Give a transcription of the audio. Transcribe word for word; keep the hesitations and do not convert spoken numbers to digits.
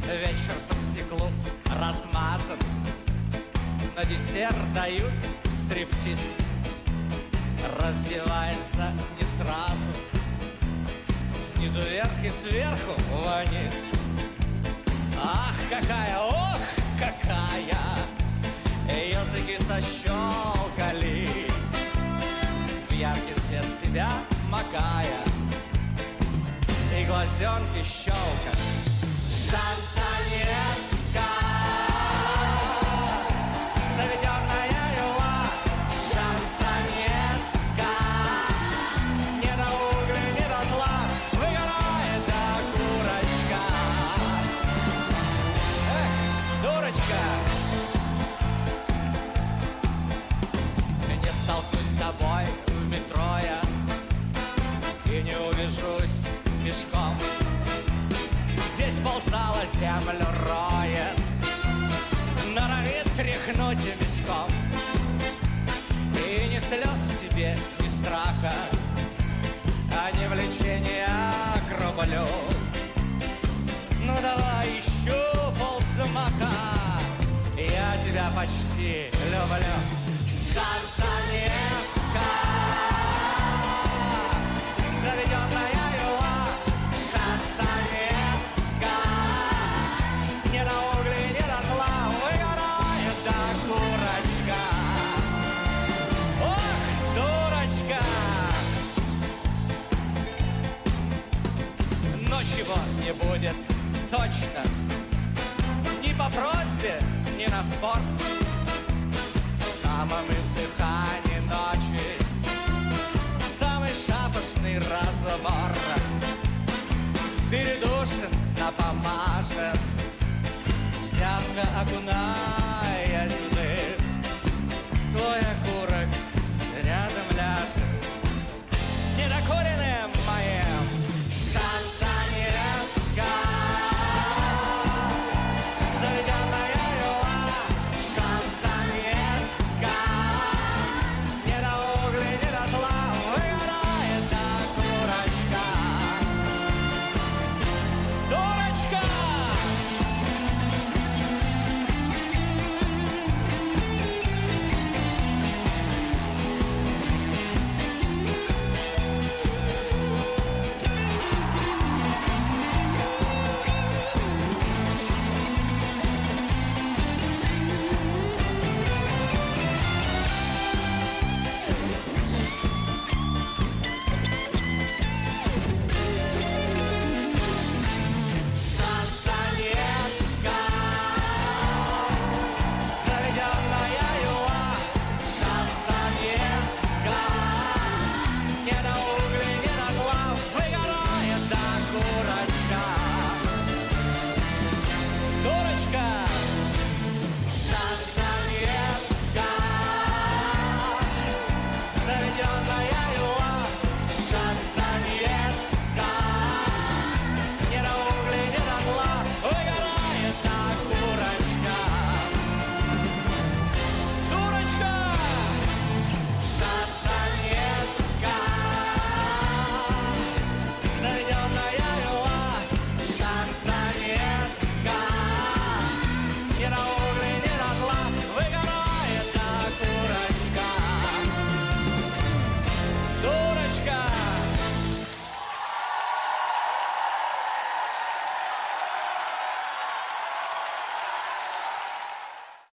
Вечер по стеклу размазан, на десерт дают стриптиз. Раздевается не сразу, снизу вверх и сверху вниз. Ах, какая, ох, какая, языки сощелкали, в яркий свет себя макая, и глазенки щелкают. Шансонетка, заведенная юла, шансонетка, не до угля, не до зла, выгорает окурочка. Эх, дурочка, не столкнусь с тобой в метро я и не увижусь пешком. Здесь ползала землю роет, норовит тряхнуть мешком. И ни слез в тебе, ни страха, а не влечения к рублю. Ну давай еще полцмака, я тебя почти люблю. Шансонетка, заведенная юла, шансонетка, не до угля, не до зла, выгорает окурочка. Ох, дурочка! Но чего не будет точно, ни по просьбе, ни на спор. В самом издыхании ночи самый шапошный разбор. Передушен, напомажен, взятка окунает